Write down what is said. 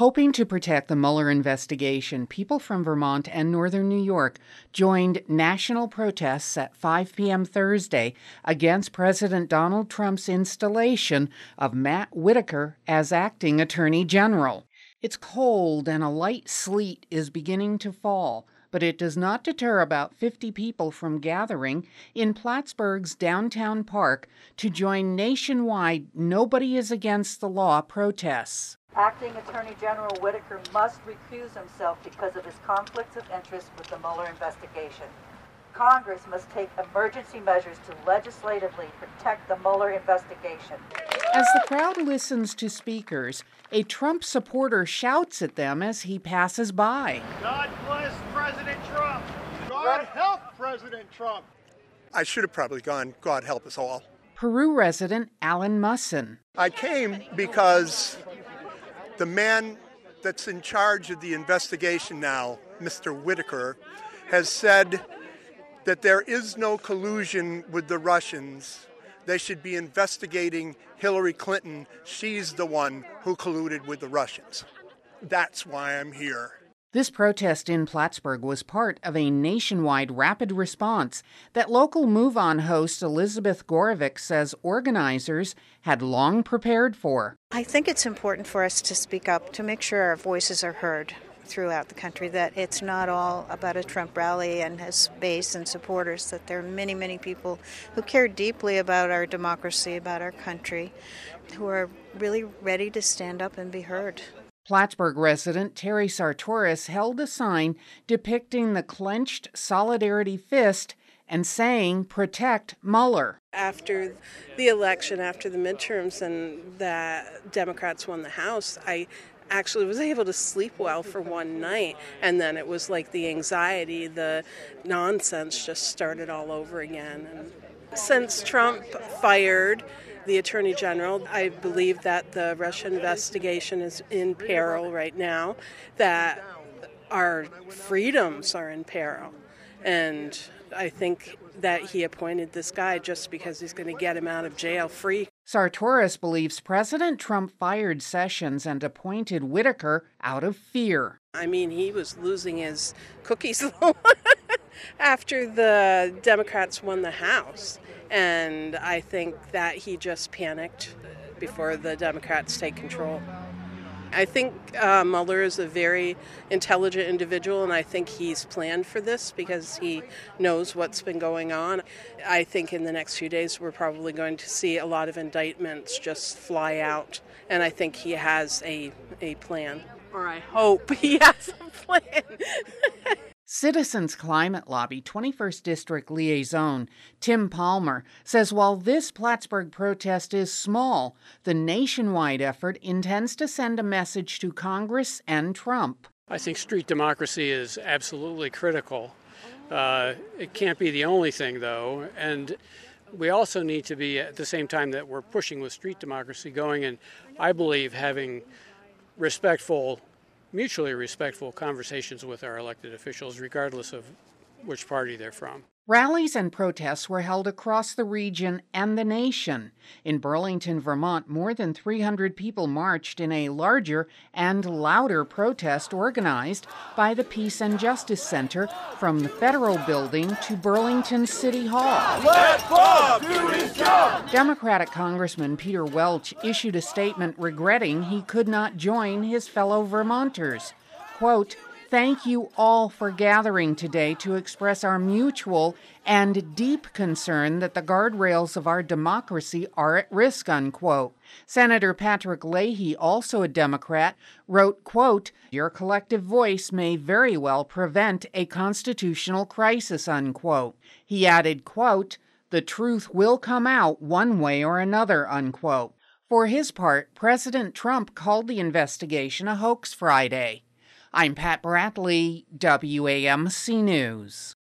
Hoping to protect the Mueller investigation, people from Vermont and northern New York joined national protests at 5 p.m. Thursday against President Donald Trump's installation of Matt Whitaker as acting Attorney General. It's cold and a light sleet is beginning to fall, but it does not deter about 50 people from gathering in Plattsburgh's downtown park to join nationwide Nobody is Against the Law protests. Acting Attorney General Whitaker must recuse himself because of his conflicts of interest with the Mueller investigation. Congress must take emergency measures to legislatively protect the Mueller investigation. As the crowd listens to speakers, a Trump supporter shouts at them as he passes by. God bless President Trump. God help President Trump. I should have probably gone, God help us all. Peru resident Alan Musson. I came because the man that's in charge of the investigation now, Mr. Whitaker, has said that there is no collusion with the Russians. They should be investigating Hillary Clinton. She's the one who colluded with the Russians. That's why I'm here. This protest in Plattsburgh was part of a nationwide rapid response that local Move On host Elizabeth Gorovic says organizers had long prepared for. I think it's important for us to speak up, to make sure our voices are heard throughout the country, that it's not all about a Trump rally and his base and supporters, that there are many, many people who care deeply about our democracy, about our country, who are really ready to stand up and be heard. Plattsburgh resident Terry Sartoris held a sign depicting the clenched solidarity fist and saying, "Protect Mueller." After the election, after the midterms, and the Democrats won the House, I actually was able to sleep well for one night, and then it was like the anxiety, the nonsense just started all over again. And since Trump fired the Attorney General, I believe that the Russia investigation is in peril right now, that our freedoms are in peril. And I think that he appointed this guy just because he's going to get him out of jail free. Sartoris believes President Trump fired Sessions and appointed Whitaker out of fear. I mean, he was losing his cookies after the Democrats won the House. And I think that he just panicked before the Democrats take control. I think Mueller is a very intelligent individual, and I think he's planned for this because he knows what's been going on. I think in the next few days we're probably going to see a lot of indictments just fly out, and I think he has a plan. Or I hope he has a plan. Citizens Climate Lobby 21st District Liaison Tim Palmer says while this Plattsburgh protest is small, the nationwide effort intends to send a message to Congress and Trump. I think street democracy is absolutely critical. It can't be the only thing, though, and we also need to be, at the same time that we're pushing with street democracy, going and, I believe, having mutually respectful conversations with our elected officials, regardless of which party they're from. Rallies and protests were held across the region and the nation. In Burlington, Vermont, more than 300 people marched in a larger and louder protest organized by the Peace and Justice Center from the Federal Building to Burlington City Hall. Let Bob do his job! Democratic Congressman Peter Welch issued a statement regretting he could not join his fellow Vermonters. Quote, "Thank you all for gathering today to express our mutual and deep concern that the guardrails of our democracy are at risk," unquote. Senator Patrick Leahy, also a Democrat, wrote, quote, "Your collective voice may very well prevent a constitutional crisis," unquote. He added, quote, "The truth will come out one way or another," unquote. For his part, President Trump called the investigation a hoax Friday. I'm Pat Bradley, WAMC News.